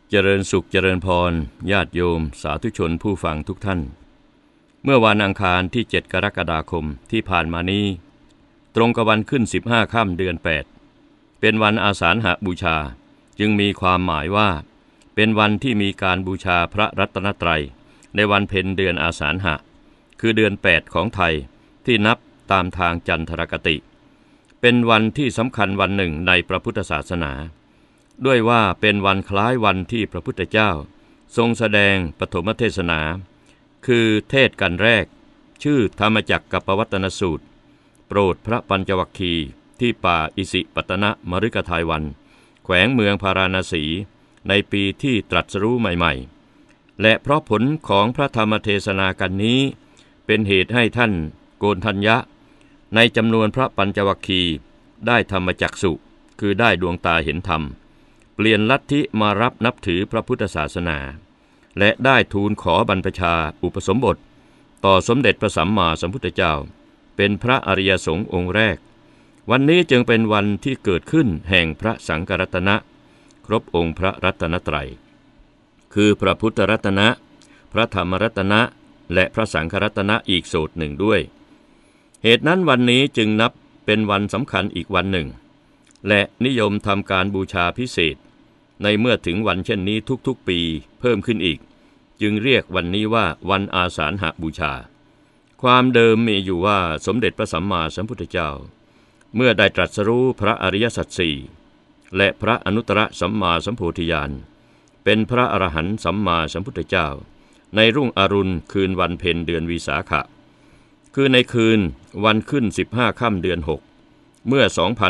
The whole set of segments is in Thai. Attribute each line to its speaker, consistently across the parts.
Speaker 1: เจริญสุขเจริญพรญาติโยมสาธุชนผู้ฟังทุกท่านเมื่อวันอังคารที่7กรกฎาคมที่ผ่านมานี้ตรงกับวันขึ้น15ค่ำเดือน8เป็นวันอาสาฬหบูชาจึงมีความหมายว่าเป็นวันที่มีการบูชาพระรัตนตรัยในวันเพ็ญเดือนอาสาฬหะคือเดือน8ของไทยที่นับตามทางจันทรคติเป็นวันที่สำคัญวันหนึ่งในพระพุทธศาสนาด้วยว่าเป็นวันคล้ายวันที่พระพุทธเจ้าทรงแสดงปฐมเทศนาคือเทศกันแรกชื่อธรรมจักรกัปปวัตตนสูตรโปรดพระปัญจวัคคีย์ที่ป่าอิสิปตนมฤคทายวันแขวงเมืองพาราณสีในปีที่ตรัสรู้ใหม่ๆและเพราะผลของพระธรรมเทศนากันนี้เป็นเหตุให้ท่านโกณฑัญญะในจำนวนพระปัญจวัคคีย์ได้ธรรมจักษุคือได้ดวงตาเห็นธรรมเปลี่ยนลัทธิมารับนับถือพระพุทธศาสนาและได้ทูลขอบรรพชาอุปสมบทต่อสมเด็จพระสัมมาสัมพุทธเจ้าเป็นพระอริยสงฆ์องค์แรกวันนี้จึงเป็นวันที่เกิดขึ้นแห่งพระสังฆรัตนะครบองค์พระรัตนตรัยคือพระพุทธรัตนะพระธรรมรัตนะและพระสังฆรัตนะอีกโสตหนึ่งด้วยเหตุนั้นวันนี้จึงนับเป็นวันสำคัญอีกวันหนึ่งและนิยมทำการบูชาพิเศษในเมื่อถึงวันเช่นนี้ทุกๆปีเพิ่มขึ้นอีกจึงเรียกวันนี้ว่าวันอาสาฬหบูชาความเดิมมีอยู่ว่าสมเด็จพระสัมมาสัมพุทธเจ้าเมื่อได้ตรัสรู้พระอริยสัจสี่และพระอนุตตรสัมมาสัมโพธิญาณเป็นพระอรหันต์สัมมาสัมพุทธเจ้าในรุ่งอรุณคืนวันเพ็ญเดือนวิสาขะคือในคืนวันขึ้น15ค่ำเดือน6เมื่อ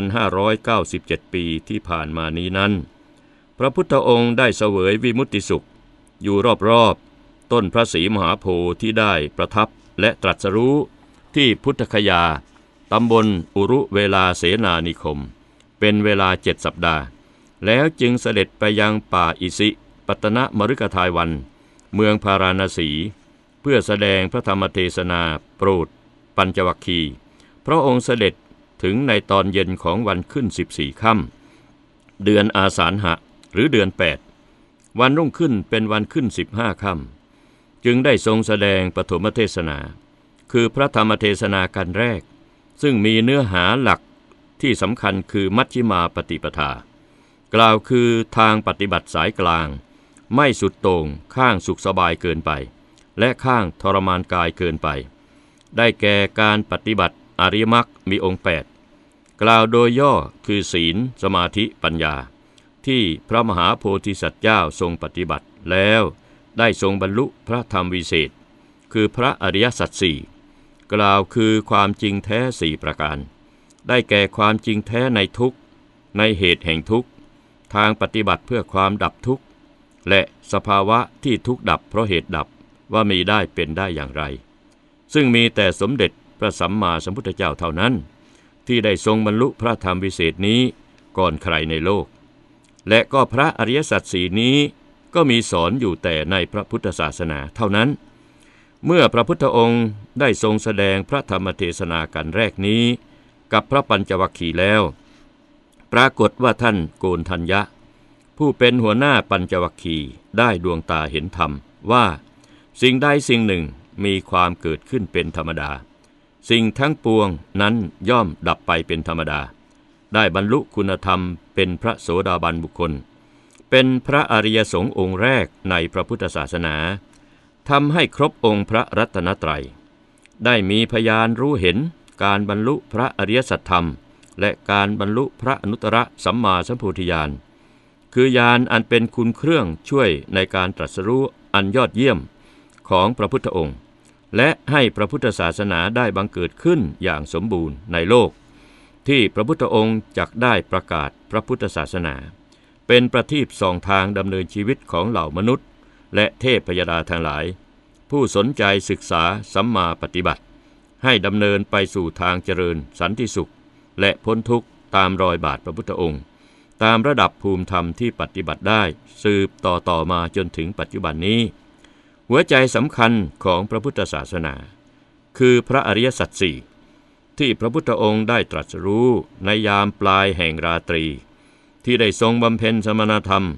Speaker 1: 2597 ปีที่ผ่านมานี้นั้นพระพุทธองค์ได้เสวยวิมุตติสุขอยู่รอบๆต้นพระศรีมหาโพธิ์ที่ได้ประทับและตรัสรู้ที่พุทธคยาตำบลอุรุเวลาเสนานิคมเป็นเวลา7 สัปดาห์แล้วจึงเสด็จไปยังป่าอิสิปตนมฤคทายวันเมืองพาราณสีเพื่อแสดงพระธรรมเทศนาโปรดปัญจวัคคีย์พระองค์เสด็จถึงในตอนเย็นของวันขึ้น14ค่ำเดือนอาสาฬหะหรือเดือน8วันรุ่งขึ้นเป็นวันขึ้น15ค่ำจึงได้ทรงแสดงปฐมเทศนาคือพระธรรมเทศนากันแรกซึ่งมีเนื้อหาหลักที่สำคัญคือมัชฌิมาปฏิปทากล่าวคือทางปฏิบัติสายกลางไม่สุดโต่งข้างสุขสบายเกินไปและข้างทรมานกายเกินไปได้แก่การปฏิบัติอริยมรรคมีองค์8กล่าวโดยย่อคือศีลสมาธิปัญญาที่พระมหาโพธิสัตว์เจ้าทรงปฏิบัติแล้วได้ทรงบรรลุพระธรรมวิเศษคือพระอริยสัจสี่กล่าวคือความจริงแท้4ประการได้แก่ความจริงแท้ในทุกข์ในเหตุแห่งทุกข์ทางปฏิบัติเพื่อความดับทุกข์และสภาวะที่ทุกข์ดับเพราะเหตุดับว่ามีได้เป็นได้อย่างไรซึ่งมีแต่สมเด็จพระสัมมาสัมพุทธเจ้าเท่านั้นที่ได้ทรงบรรลุพระธรรมวิเศษนี้ก่อนใครในโลกและก็พระอริยสัจสี่นี้ก็มีสอนอยู่แต่ในพระพุทธศาสนาเท่านั้นเมื่อพระพุทธองค์ได้ทรงแสดงพระธรรมเทศนากันแรกนี้กับพระปัญจวัคคีย์แล้วปรากฏว่าท่านโกณฑัญญะผู้เป็นหัวหน้าปัญจวัคคีย์ได้ดวงตาเห็นธรรมว่าสิ่งใดสิ่งหนึ่งมีความเกิดขึ้นเป็นธรรมดาสิ่งทั้งปวงนั้นย่อมดับไปเป็นธรรมดาได้บรรลุคุณธรรมเป็นพระโสดาบันบุคคลเป็นพระอริยสงฆ์องค์แรกในพระพุทธศาสนาทำให้ครบองค์พระรัตนตรัยได้มีพยานรู้เห็นการบรรลุพระอริยสัจธรรมและการบรรลุพระอนุตตรสัมมาสัมโพธิญาณคือญาณอันเป็นคุณเครื่องช่วยในการตรัสรู้อันยอดเยี่ยมของพระพุทธองค์และให้พระพุทธศาสนาได้บังเกิดขึ้นอย่างสมบูรณ์ในโลกที่พระพุทธองค์จักได้ประกาศพระพุทธศาสนาเป็นประทีปส่องทางดำเนินชีวิตของเหล่ามนุษย์และเทพยดาทั้งหลายผู้สนใจศึกษาสัมมาปฏิบัติให้ดำเนินไปสู่ทางเจริญสันติสุขและพ้นทุกข์ตามรอยบาทพระพุทธองค์ตามระดับภูมิธรรมที่ปฏิบัติได้สืบต่อมาจนถึงปัจจุบันนี้หัวใจสำคัญของพระพุทธศาสนาคือพระอริยสัจสี่ที่พระพุทธองค์ได้ตรัสรู้ในยามปลายแห่งราตรีที่ได้ทรงบำเพ็ญสมณธรรม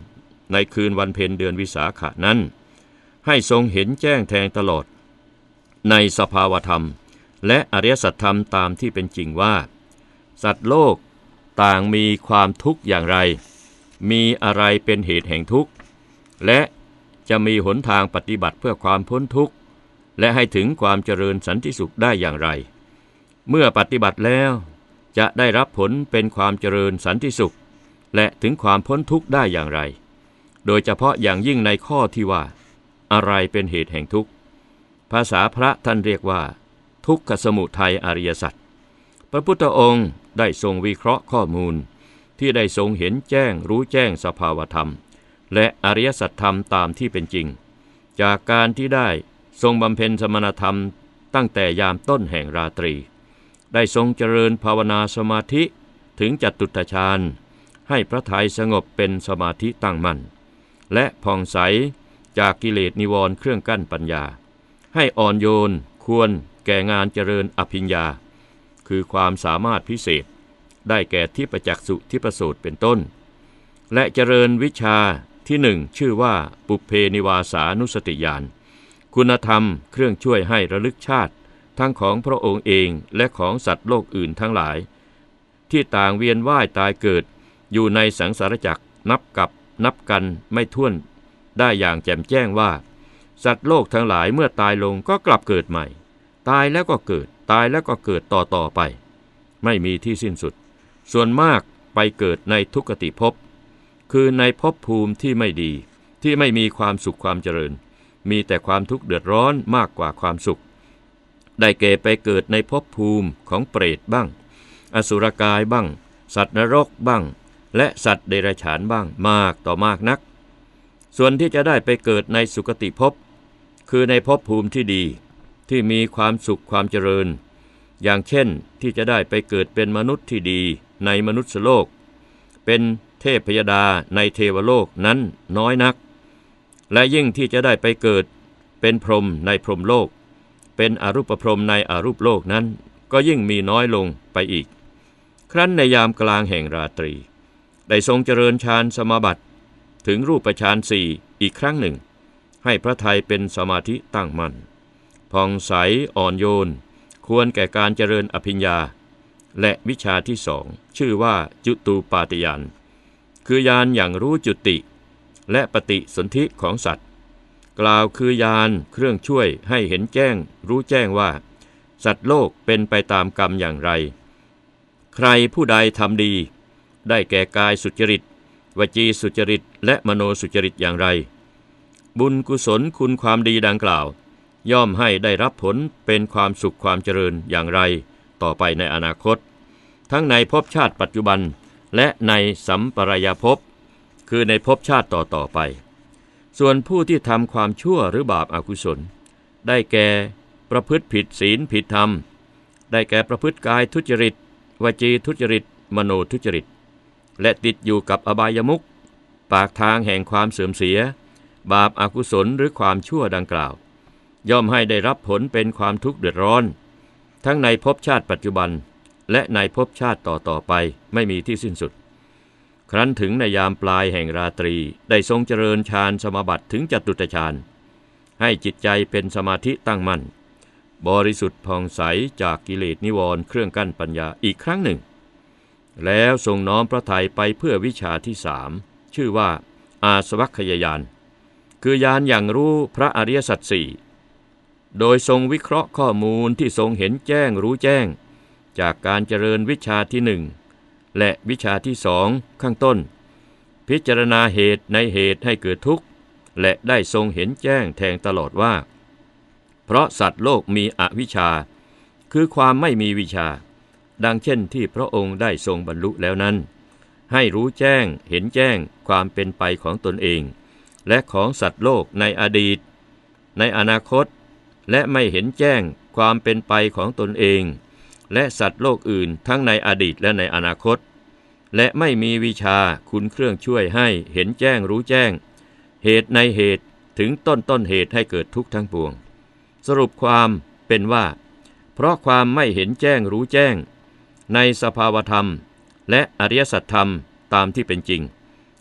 Speaker 1: ในคืนวันเพ็ญเดือนวิสาขนั้นให้ทรงเห็นแจ้งแทงตลอดในสภาวธรรมและอริยสัจธรรมตามที่เป็นจริงว่าสัตว์โลกต่างมีความทุกข์อย่างไรมีอะไรเป็นเหตุแห่งทุกข์และจะมีหนทางปฏิบัติเพื่อความพ้นทุกข์และให้ถึงความเจริญสันติสุขได้อย่างไรเมื่อปฏิบัติแล้วจะได้รับผลเป็นความเจริญสันติสุขและถึงความพ้นทุกข์ได้อย่างไรโดยเฉพาะอย่างยิ่งในข้อที่ว่าอะไรเป็นเหตุแห่งทุกข์ภาษาพระท่านเรียกว่าทุกขสมุทัยอริยสัจพระพุทธองค์ได้ทรงวิเคราะห์ข้อมูลที่ได้ทรงเห็นแจ้งรู้แจ้งสภาวธรรมและอริยสัจธรรมตามที่เป็นจริงจากการที่ได้ทรงบำเพ็ญสมณธรรมตั้งแต่ยามต้นแห่งราตรีได้ทรงเจริญภาวนาสมาธิถึงจตุตฌานให้พระทัยสงบเป็นสมาธิตั้งมั่นและผ่องใสจากกิเลสนิวรณ์เครื่องกั้นปัญญาให้อ่อนโยนควรแก่งานเจริญอภิญญาคือความสามารถพิเศษได้แก่ทิพจักษุทิพโสตเป็นต้นและเจริญวิชาที่หนึ่งชื่อว่าปุพเพนิวาสานุสติญาณคุณธรรมเครื่องช่วยให้ระลึกชาติทั้งของพระองค์เองและของสัตว์โลกอื่นทั้งหลายที่ต่างเวียนว่ายตายเกิดอยู่ในสังสารวัฏนับกันไม่ถ้วนได้อย่างแจ่มแจ้งว่าสัตว์โลกทั้งหลายเมื่อตายลงก็กลับเกิดใหม่ตายแล้วก็เกิดตายแล้วก็เกิดต่อไปไม่มีที่สิ้นสุดส่วนมากไปเกิดในทุกขติภพคือในภพภูมิที่ไม่ดีที่ไม่มีความสุขความเจริญมีแต่ความทุกข์เดือดร้อนมากกว่าความสุขได้แก่ไปเกิดในภพภูมิของเปรตบ้างอสุรกายบ้างสัตว์นรกบ้างและสัตว์เดรัจฉานบ้างมากต่อมากนักส่วนที่จะได้ไปเกิดในสุคติภพคือในภพภูมิที่ดีที่มีความสุขความเจริญอย่างเช่นที่จะได้ไปเกิดเป็นมนุษย์ที่ดีในมนุษย์โลกเป็นเทพยดาในเทวโลกนั้นน้อยนักและยิ่งที่จะได้ไปเกิดเป็นพรหมในพรหมโลกเป็นอรูปพรหมในอรูปโลกนั้นก็ยิ่งมีน้อยลงไปอีกครั้นในยามกลางแห่งราตรีได้ทรงเจริญฌานสมาบัติถึงรูปฌานสี่อีกครั้งหนึ่งให้พระทัยเป็นสมาธิตั้งมั่นผ่องใสอ่อนโยนควรแก่การเจริญอภิญญาและวิชาที่สองชื่อว่าจุตูปาติญาณคือญาณอย่างรู้จุติและปฏิสนธิของสัตว์กล่าวคือญาณเครื่องช่วยให้เห็นแจ้งรู้แจ้งว่าสัตว์โลกเป็นไปตามกรรมอย่างไรใครผู้ใดทำดีได้แก่กายสุจริตวจีสุจริตและมโนสุจริตอย่างไรบุญกุศลคุณความดีดังกล่าวย่อมให้ได้รับผลเป็นความสุขความเจริญอย่างไรต่อไปในอนาคตทั้งในภพชาติปัจจุบันและในสัมปรายภพคือในภพชาติต่อไปส่วนผู้ที่ทำความชั่วหรือบาปอกุศลได้แก่ประพฤติผิดศีลผิดธรรมได้แก่ประพฤติกายทุจริตวจีทุจริตมโนทุจริตและติดอยู่กับอบายมุขปากทางแห่งความเสื่อมเสียบาปอกุศลหรือความชั่วดังกล่าวย่อมให้ได้รับผลเป็นความทุกข์เดือดร้อนทั้งในภพชาติปัจจุบันและในภพชาติต่อไปไม่มีที่สิ้นสุดครั้นถึงในยามปลายแห่งราตรีได้ทรงเจริญฌานสมาบัติถึงจตุตฌานให้จิตใจเป็นสมาธิตั้งมั่นบริสุทธิ์ผ่องใสจากกิเลสนิวรณ์เครื่องกั้นปัญญาอีกครั้งหนึ่งแล้วทรงน้อมพระทัยไปเพื่อวิชาที่สามชื่อว่าอาสวัคคยญาณคือญาณอย่างรู้พระอริยสัจสี่โดยทรงวิเคราะห์ข้อมูลที่ทรงเห็นแจ้งรู้แจ้งจากการเจริญวิชาที่หนึ่งและวิชาที่สองข้างต้นพิจารณาเหตุในเหตุให้เกิดทุกข์และได้ทรงเห็นแจ้งแทงตลอดว่าเพราะสัตว์โลกมีอวิชชาคือความไม่มีวิชาดังเช่นที่พระองค์ได้ทรงบรรลุแล้วนั้นให้รู้แจ้งเห็นแจ้งความเป็นไปของตนเองและของสัตว์โลกในอดีตในอนาคตและไม่เห็นแจ้งความเป็นไปของตนเองและสัตว์โลกอื่นทั้งในอดีตและในอนาคตและไม่มีวิชาคุณเครื่องช่วยให้เห็นแจ้งรู้แจ้งเหตุในเหตุถึงต้นเหตุให้เกิดทุกข์ทั้งปวงสรุปความเป็นว่าเพราะความไม่เห็นแจ้งรู้แจ้งในสภาวธรรมและอริยสัจธรรมตามที่เป็นจริง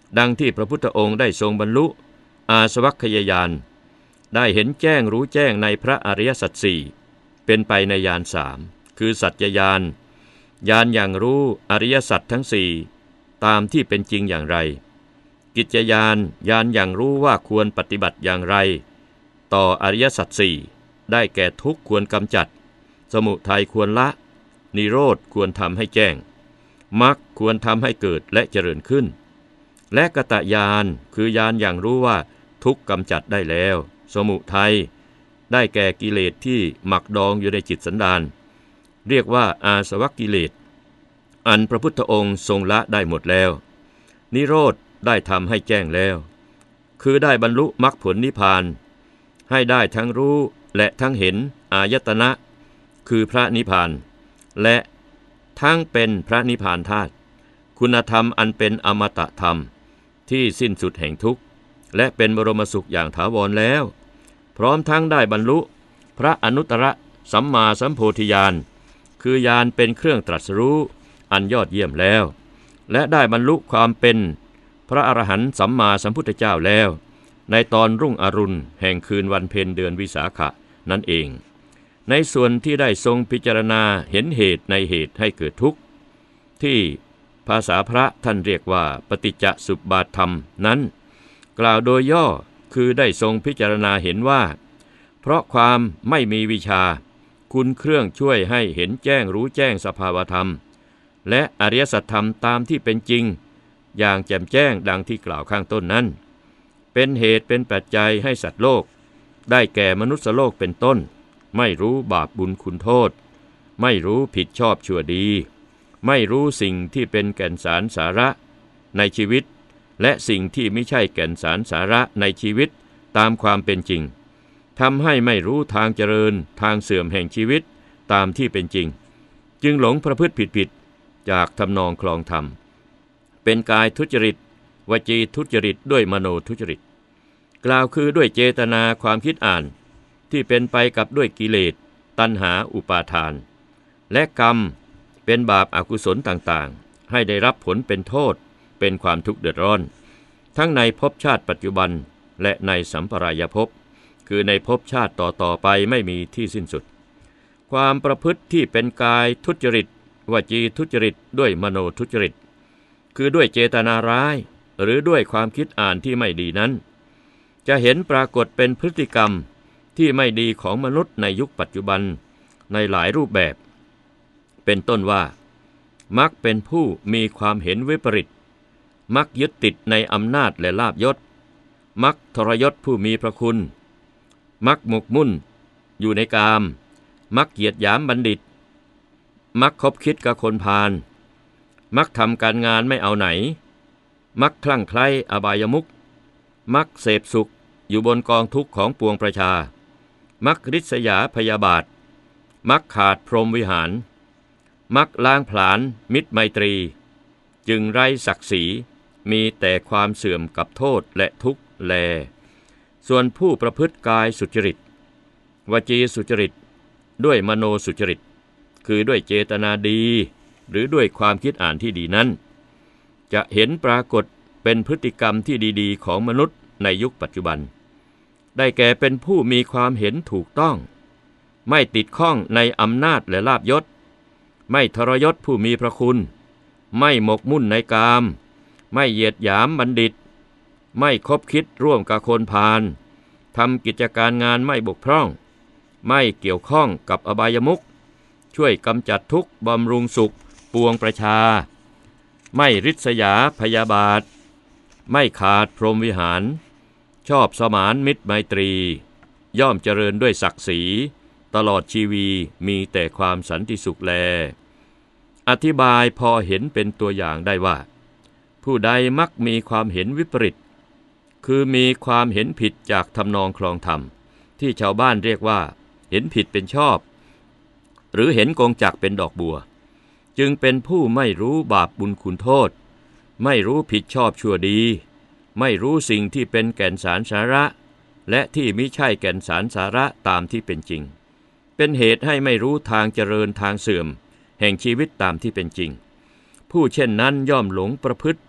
Speaker 1: ดังที่พระพุทธองค์ได้ทรงบรรลุอาสวัคคยญาณได้เห็นแจ้งรู้แจ้งในพระอริยสัจสี่เป็นไปในญาณสามคือสัจจญาณญาณอย่างรู้อริยสัจทั้งสี่ตามที่เป็นจริงอย่างไรกิจจญาณญาณอย่างรู้ว่าควรปฏิบัติอย่างไรต่ออริยสัจสี่ได้แก่ทุกข์ควรกำจัดสมุทัยควรละนิโรธควรทำให้แจ้งมรรคควรทำให้เกิดและเจริญขึ้นและกตญาณคือญาณอย่างรู้ว่าทุกข์กำจัดได้แล้วสมุทัยได้แก่กิเลสที่หมักดองอยู่ในจิตสันดานเรียกว่าอาสวกิเลสอันพระพุทธองค์ทรงละได้หมดแล้วนิโรธได้ทำให้แจ้งแล้วคือได้บรรลุมรรคผลนิพพานให้ได้ทั้งรู้และทั้งเห็นอายตนะคือพระนิพพานและทั้งเป็นพระนิพพานธาตุคุณธรรมอันเป็นอมตะธรรมที่สิ้นสุดแห่งทุกข์และเป็นบรมสุขอย่างถาวรแล้วพร้อมทั้งได้บรรลุพระอนุตตรสัมมาสัมโพธิญาณคือญาณเป็นเครื่องตรัสรู้อันยอดเยี่ยมแล้วและได้บรรลุความเป็นพระอรหันต์สัมมาสัมพุทธเจ้าแล้วในตอนรุ่งอรุณแห่งคืนวันเพ็ญเดือนวิสาขะนั่นเองในส่วนที่ได้ทรงพิจารณาเห็นเหตุในเหตุให้เกิดทุกข์ที่ภาษาพระท่านเรียกว่าปฏิจจสุปบาทธรรมนั้นกล่าวโดยย่อคือได้ทรงพิจารณาเห็นว่าเพราะความไม่มีวิชาคุณเครื่องช่วยให้เห็นแจ้งรู้แจ้งสภาวธรรมและอริยสัจธรรมตามที่เป็นจริงอย่างแจ่มแจ้งดังที่กล่าวข้างต้นนั้นเป็นเหตุเป็นปัจจัยให้สัตว์โลกได้แก่มนุษย์โลกเป็นต้นไม่รู้บาปบุญคุณโทษไม่รู้ผิดชอบชั่วดีไม่รู้สิ่งที่เป็นแก่นสารสาระในชีวิตและสิ่งที่ไม่ใช่แก่นสารสาระในชีวิตตามความเป็นจริงทำให้ไม่รู้ทางเจริญทางเสื่อมแห่งชีวิตตามที่เป็นจริงจึงหลงประพฤติผิดจากทำนองคลองธรรมเป็นกายทุจริตวจีทุจริตด้วยมโนทุจริตกล่าวคือด้วยเจตนาความคิดอ่านที่เป็นไปกับด้วยกิเลสตัณหาอุปาทานและกรรมเป็นบาปอกุศลต่างๆให้ได้รับผลเป็นโทษเป็นความทุกข์เดือดร้อนทั้งในภพชาติปัจจุบันและในสัมปรายภพคือในภพชาติต่อๆไปไม่มีที่สิ้นสุดความประพฤติที่เป็นกายทุจริตวจีทุจริตด้วยมโนทุจริตคือด้วยเจตนาร้ายหรือด้วยความคิดอ่านที่ไม่ดีนั้นจะเห็นปรากฏเป็นพฤติกรรมที่ไม่ดีของมนุษย์ในยุคปัจจุบันในหลายรูปแบบเป็นต้นว่ามักเป็นผู้มีความเห็นวิปริตมักยึดติดในอำนาจและลาภยศมักทรยศผู้มีพระคุณมักหมกมุ่นอยู่ในกามมักเหยียดหยามบัณฑิตมักคบคิดกับคนพาลมักทำการงานไม่เอาไหนมักคลั่งไคล้อบายมุขมักเสพสุขอยู่บนกองทุกข์ของปวงประชามักริษยาพยาบาทมักขาดพรหมวิหารมักล้างผลาญมิตรไมตรีจึงไร้ศักดิ์ศรีมีแต่ความเสื่อมกับโทษและทุกข์แลส่วนผู้ประพฤติกายสุจริตวจีสุจริตด้วยมโนสุจริตคือด้วยเจตนาดีหรือด้วยความคิดอ่านที่ดีนั้นจะเห็นปรากฏเป็นพฤติกรรมที่ดีๆของมนุษย์ในยุคปัจจุบันได้แก่เป็นผู้มีความเห็นถูกต้องไม่ติดข้องในอำนาจและลาภยศไม่ทรยศผู้มีพระคุณไม่หมกมุ่นในกามไม่เหยียดหยามบัณฑิตไม่คบคิดร่วมกับคนพาลทำกิจการงานไม่บกพร่องไม่เกี่ยวข้องกับอบายมุขช่วยกำจัดทุกข์บำรุงสุขปวงประชาไม่ริษยาพยาบาทไม่ขาดพรหมวิหารชอบสมานมิตรไมตรีย่อมเจริญด้วยศักดิ์ศรีตลอดชีวีมีแต่ความสันติสุขแลอธิบายพอเห็นเป็นตัวอย่างได้ว่าผู้ใดมักมีความเห็นวิปริตคือมีความเห็นผิดจากทำนองคลองธรรมที่ชาวบ้านเรียกว่าเห็นผิดเป็นชอบหรือเห็นกงจักรเป็นดอกบัวจึงเป็นผู้ไม่รู้บาปบุญคุณโทษไม่รู้ผิดชอบชั่วดีไม่รู้สิ่งที่เป็นแก่นสารสาระและที่มิใช่แก่นสารสาระตามที่เป็นจริงเป็นเหตุให้ไม่รู้ทางเจริญทางเสื่อมแห่งชีวิตตามที่เป็นจริงผู้เช่นนั้นย่อมหลงประพฤติผิด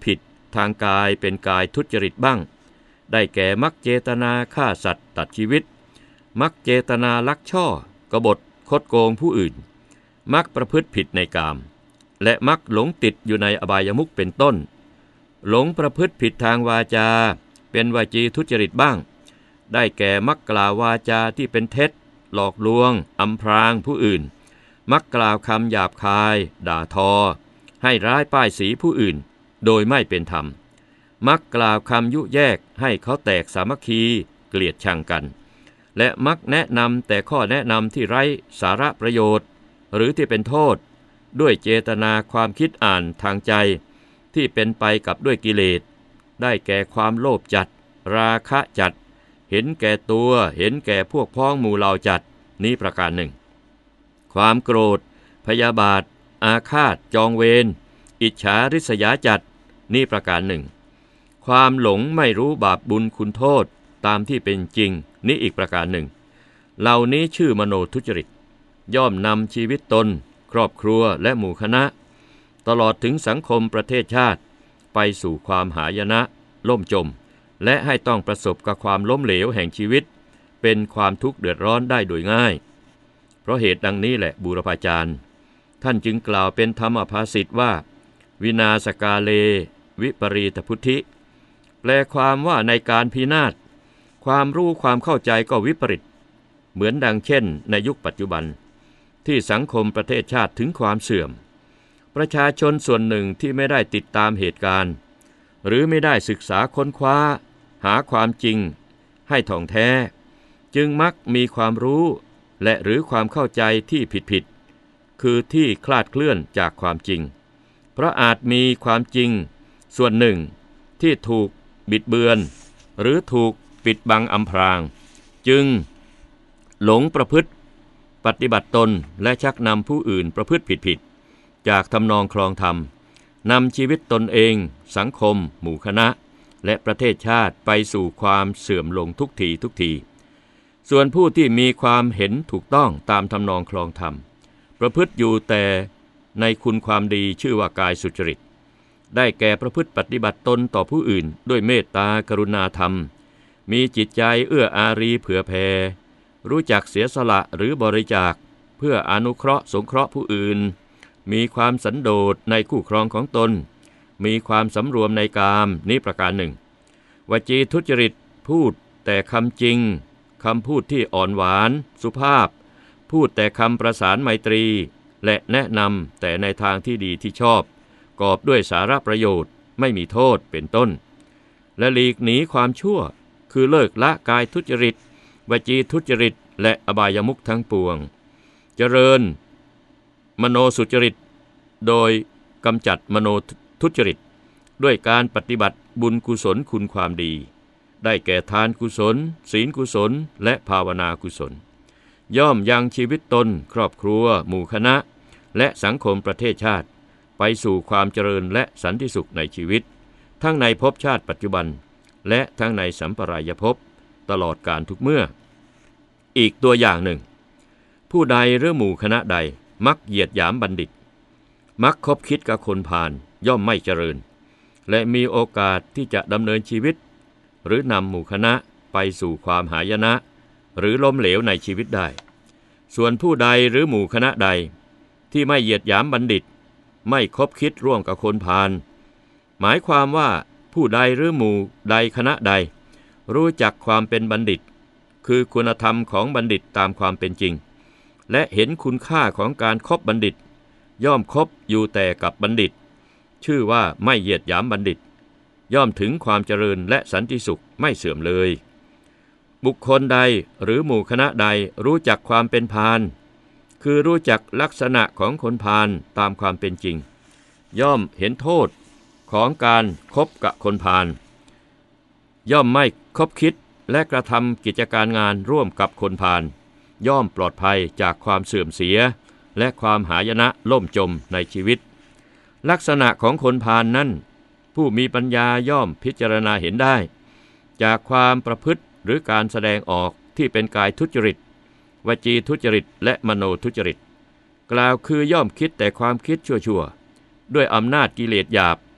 Speaker 2: ทางกายเป็นกายทุจริตบ้างได้แก่มักเจตนาฆ่าสัตว์ตัดชีวิตมักเจตนาลักช่อกบฏคดโกงผู้อื่นมักประพฤติผิดในกามและมักหลงติดอยู่ในอบายมุขเป็นต้นหลงประพฤติผิดทางวาจาเป็นวจีทุจริตบ้างได้แก่มักกล่าววาจาที่เป็นเท็จหลอกลวงอำพรางผู้อื่นมักกล่าวคำหยาบคายด่าทอให้ร้ายป้ายสีผู้อื่นโดยไม่เป็นธรรมมักกล่าวคำยุแยกให้เขาแตกสามัคคีเกลียดชังกันและมักแนะนำแต่ข้อแนะนำที่ไร้สาระประโยชน์หรือที่เป็นโทษด้วยเจตนาความคิดอ่านทางใจที่เป็นไปกับด้วยกิเลสได้แก่ความโลภจัดราคะจัดเห็นแก่ตัวเห็นแก่พวกพ้องหมู่เหล่าจัดนี้ประการหนึ่งความโกรธพยาบาทอาฆาตจองเวรอิจฉาริษยาจัดนี้ประการหนึ่งความหลงไม่รู้บาปบุญคุณโทษตามที่เป็นจริงนี้อีกประการหนึ่งเหล่านี้ชื่อมโนทุจริตย่อมนำชีวิตตนครอบครัวและหมู่คณะตลอดถึงสังคมประเทศชาติไปสู่ความหายนะล่มจมและให้ต้องประสบกับความล้มเหลวแห่งชีวิตเป็นความทุกข์เดือดร้อนได้โดยง่ายเพราะเหตุดังนี้แหละบูรพาจารย์ท่านจึงกล่าวเป็นธรรมภาษิตว่าวินาศกาเลวิปรีตพุทธิแปลความว่าในการพินาศความรู้ความเข้าใจก็วิปริตเหมือนดังเช่นในยุคปัจจุบันที่สังคมประเทศชาติถึงความเสื่อมประชาชนส่วนหนึ่งที่ไม่ได้ติดตามเหตุการณ์หรือไม่ได้ศึกษาค้นคว้าหาความจริงให้ท่องแท้จึงมักมีความรู้และหรือความเข้าใจที่ผิดคือที่คลาดเคลื่อนจากความจริงเพราะอาจมีความจริงส่วนหนึ่งที่ถูกบิดเบือนหรือถูกปิดบังอำพรางจึงหลงประพฤติปฏิบัติตนและชักนำผู้อื่นประพฤติผิดจากทำนองครองธรรมนำชีวิตตนเองสังคมหมู่คณะและประเทศชาติไปสู่ความเสื่อมลงทุกทีส่วนผู้ที่มีความเห็นถูกต้องตามทำนองครองธรรมประพฤติอยู่แต่ในคุณความดีชื่อว่ากายสุจริตได้แก่ประพฤติปฏิบัติตนต่อผู้อื่นด้วยเมตตากรุณาธรรมมีจิตใจเอื้ออารีเผื่อแผ่รู้จักเสียสละหรือบริจาคเพื่ออนุเคราะห์สงเคราะห์ผู้อื่นมีความสันโดษในคู่ครองของตนมีความสำรวมในกามนี้ประการหนึ่งวจีทุจริตพูดแต่คำจริงคำพูดที่อ่อนหวานสุภาพพูดแต่คำประสานไมตรีและแนะนำแต่ในทางที่ดีที่ชอบกอบด้วยสาระประโยชน์ไม่มีโทษเป็นต้นและหลีกหนีความชั่วคือเลิกละกายทุจริตวจีทุจริตและอบายมุขทั้งปวงเจริญมโนสุจริตโดยกำจัดมโนทุจริตด้วยการปฏิบัติบุญกุศลคุณความดีได้แก่ทานกุศลศีลกุศลและภาวนากุศลย่อมยังชีวิตตนครอบครัวหมู่คณะและสังคมประเทศชาติไปสู่ความเจริญและสันติสุขในชีวิตทั้งในภพชาติปัจจุบันและทั้งในสัมปรายภพตลอดกาลทุกเมื่ออีกตัวอย่างหนึ่งผู้ใดหรือหมู่คณะใดมักเหยียดหยามบัณฑิตมักคบคิดกับคนพาลย่อมไม่เจริญและมีโอกาสที่จะดำเนินชีวิตหรือนำหมู่คณะไปสู่ความหายนะหรือล้มเหลวในชีวิตได้ส่วนผู้ใดหรือหมู่คณะใดที่ไม่เหยียดหยามบัณฑิตไม่คบคิดร่วมกับคนพาลหมายความว่าผู้ใดหรือหมู่ใดคณะใดรู้จักความเป็นบัณฑิตคือคุณธรรมของบัณฑิตตามความเป็นจริงและเห็นคุณค่าของการคบบัณฑิตย่อมคบอยู่แต่กับบัณฑิตชื่อว่าไม่เหยียดหยามบัณฑิตย่อมถึงความเจริญและสันติสุขไม่เสื่อมเลยบุคคลใดหรือหมู่คณะใดรู้จักความเป็นพาลคือรู้จักลักษณะของคนพาลตามความเป็นจริงย่อมเห็นโทษของการคบกับคนพาลย่อมไม่คบคิดและกระทำกิจการงานร่วมกับคนพาลย่อมปลอดภัยจากความเสื่อมเสียและความหายนะล่มจมในชีวิตลักษณะของคนพาลนั้นผู้มีปัญญาย่อมพิจารณาเห็นได้จากความประพฤติหรือการแสดงออกที่เป็นกายทุจริตวจีทุจริตและมโนทุจริตกล่าวคือย่อมคิดแต่ความคิดชั่วๆด้วยอำนาจกิเลสหยาบ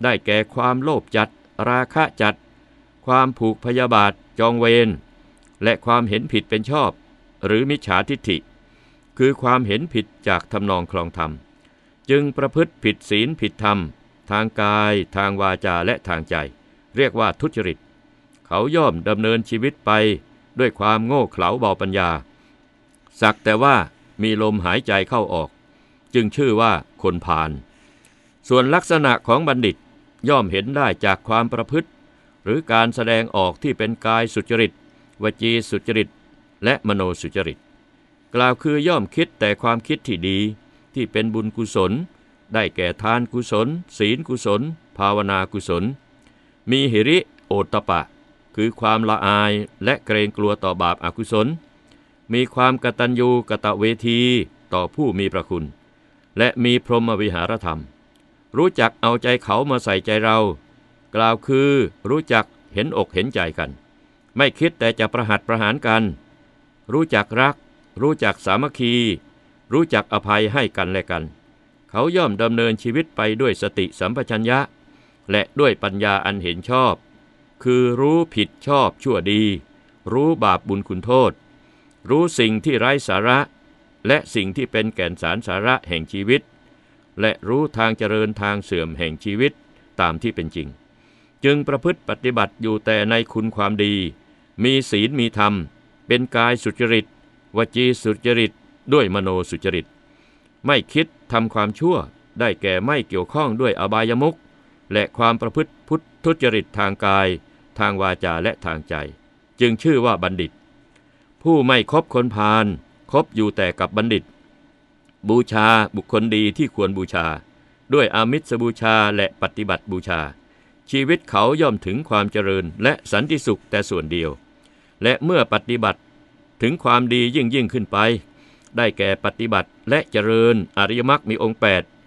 Speaker 2: ได้แก่ความโลภจัดราคะจัดความผูกพยาบาทจองเวรและความเห็นผิดเป็นชอบหรือมิจฉาทิฏฐิคือความเห็นผิดจากทำนองคลองธรรมจึงประพฤติผิดศีลผิดธรรมทางกายทางวาจาและทางใจเรียกว่าทุจริตเขาย่อมดำเนินชีวิตไปด้วยความโง่เขลาเบาปัญญาสักแต่ว่ามีลมหายใจเข้าออกจึงชื่อว่าคนพาลส่วนลักษณะของบัณฑิตย่อมเห็นได้จากความประพฤติหรือการแสดงออกที่เป็นกายสุจริตวจีสุจริตและมโนสุจริตกล่าวคือย่อมคิดแต่ความคิดที่ดีที่เป็นบุญกุศลได้แก่ทานกุศลศีลกุศลภาวนากุศลมีหิริโอตตัปปะคือความละอายและเกรงกลัวต่อบาปอกุศลมีความกตัญญูกตเวทีต่อผู้มีพระคุณและมีพรหมวิหารธรรมรู้จักเอาใจเขามาใส่ใจเรากล่าวคือรู้จักเห็นอกเห็นใจกันไม่คิดแต่จะประหัตประหารกันรู้จักรักรู้จักสามัคคีรู้จักอภัยให้กันและกันเขาย่อมดำเนินชีวิตไปด้วยสติสัมปชัญญะและด้วยปัญญาอันเห็นชอบคือรู้ผิดชอบชั่วดีรู้บาปบุญคุณโทษรู้สิ่งที่ไร้สาระและสิ่งที่เป็นแก่นสารสาระแห่งชีวิตและรู้ทางเจริญทางเสื่อมแห่งชีวิตตามที่เป็นจริงจึงประพฤติปฏิบัติอยู่แต่ในคุณความดีมีศีลมีธรรมเป็นกายสุจริตวจีสุจริตด้วยมโนสุจริตไม่คิดทำความชั่วได้แก่ไม่เกี่ยวข้องด้วยอบายมุขและความประพฤติทุจริตทางกายทางวาจาและทางใจจึงชื่อว่าบัณฑิตผู้ไม่คบคนพาลคบอยู่แต่กับบัณฑิตบูชาบุคคลดีที่ควรบูชาด้วยอามิสบูชาและปฏิบัติบูชาชีวิตเขาย่อมถึงความเจริญและสันติสุขแต่ส่วนเดียวและเมื่อปฏิบัติถึงความดียิ่งขึ้นไปได้แก่ปฏิบัติและเจริญอริยมรรคมีองค์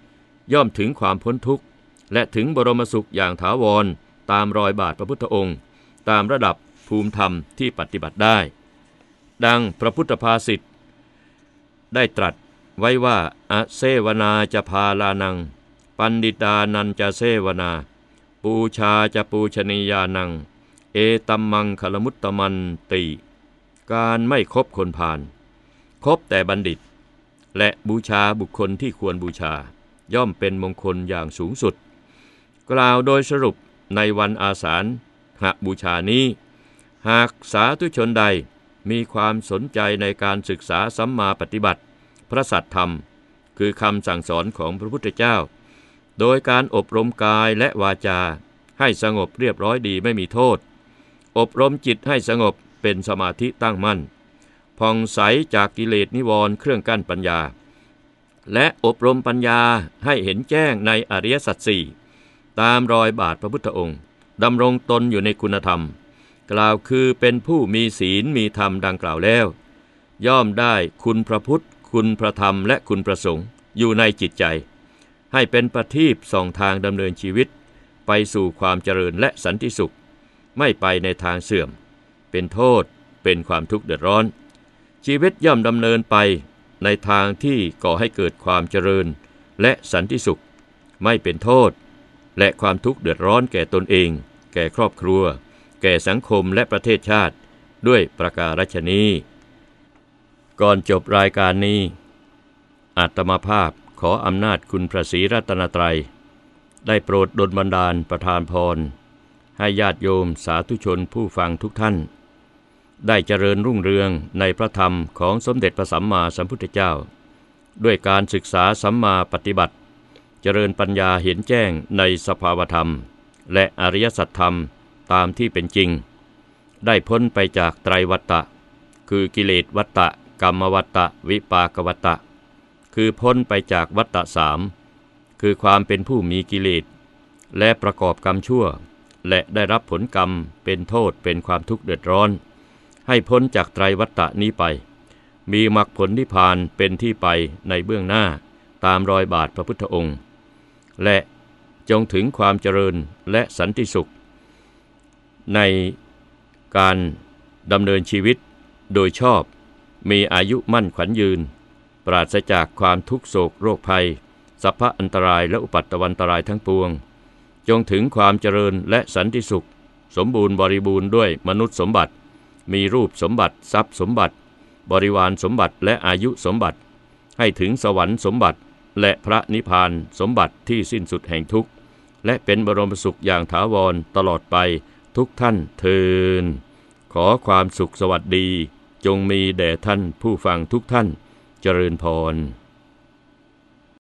Speaker 2: 8ย่อมถึงความพ้นทุกข์และถึงบรมสุขอย่างถาวรตามรอยบาทพระพุทธองค์ตามระดับภูมิธรรมที่ปฏิบัติได้ดังพระพุทธภาษิตได้ตรัสไว้ว่าอเสวนาจะพาลานังปันดิตานันจะเสวนาปูชาจะปูชนียานังเอตัมมังคลมุตตมันติการไม่คบคนพาลคบแต่บัณฑิตและบูชาบุคคลที่ควรบูชาย่อมเป็นมงคลอย่างสูงสุดกล่าวโดยสรุปในวันอาสาฬหบูชานี้หากสาธุชนใดมีความสนใจในการศึกษาสัมมาปฏิบัติพระสัทธรรมคือคำสั่งสอนของพระพุทธเจ้าโดยการอบรมกายและวาจาให้สงบเรียบร้อยดีไม่มีโทษอบรมจิตให้สงบเป็นสมาธิตั้งมั่นผ่องใสจากกิเลสนิวรณ์เครื่องกั้นปัญญาและอบรมปัญญาให้เห็นแจ้งในอริยสัจสี่ตามรอยบาทพระพุทธองค์ดำรงตนอยู่ในคุณธรรมกล่าวคือเป็นผู้มีศีลมีธรรมดังกล่าวแล้วย่อมได้คุณพระพุทธคุณพระธรรมและคุณพระสงฆ์อยู่ในจิตใจให้เป็นประทีปส่องทางดำเนินชีวิตไปสู่ความเจริญและสันติสุขไม่ไปในทางเสื่อมเป็นโทษเป็นความทุกข์เดือดร้อนชีวิตย่อมดำเนินไปในทางที่ก่อให้เกิดความเจริญและสันติสุขไม่เป็นโทษและความทุกข์เดือดร้อนแก่ตนเองแก่ครอบครัวแก่สังคมและประเทศชาติด้วยประการฉะนี้ก่อนจบรายการนี้อาตมาภาพขออำนาจคุณพระศรีรัตนตรัยได้โปรดดลบันดาลประทานพรให้ญาติโยมสาธุชนผู้ฟังทุกท่านได้เจริญรุ่งเรืองในพระธรรมของสมเด็จพระสัมมาสัมพุทธเจ้าด้วยการศึกษาสัมมาปฏิบัติเจริญปัญญาเห็นแจ้งในสภาวธรรมและอริยสัจธรรมตามที่เป็นจริงได้พ้นไปจากไตรวัฏฏะคือกิเลสวัฏฏะกรรมวัฏฏะวิปากวัฏฏะคือพ้นไปจากวัฏฏะสามคือความเป็นผู้มีกิเลสและประกอบกรรมชั่วและได้รับผลกรรมเป็นโทษเป็นความทุกข์เดือดร้อนให้พ้นจากไตรวัฏฏะนี้ไปมีมรรคผลนิพพานเป็นที่ไปในเบื้องหน้าตามรอยบาทพระพุทธองค์และจงถึงความเจริญและสันติสุขในการดำเนินชีวิตโดยชอบมีอายุมั่นขวัญยืนปราศจากความทุกโศกโรคภัยสัพพะอันตรายและอุปัตตวันตรายทั้งปวงจงถึงความเจริญและสันติสุขสมบูรณ์บริบูรณ์ด้วยมนุษย์สมบัติมีรูปสมบัติทรัพย์สมบัติบริวารสมบัติและอายุสมบัติให้ถึงสวรรค์สมบัติและพระนิพพานสมบัติที่สิ้นสุดแห่งทุกข์และเป็นบรมสุขอย่างถาวรตลอดไปทุกท่านเทอญขอความสุขสวัสดีจงมีแด่ท่านผู้ฟังทุกท่านเจริญพร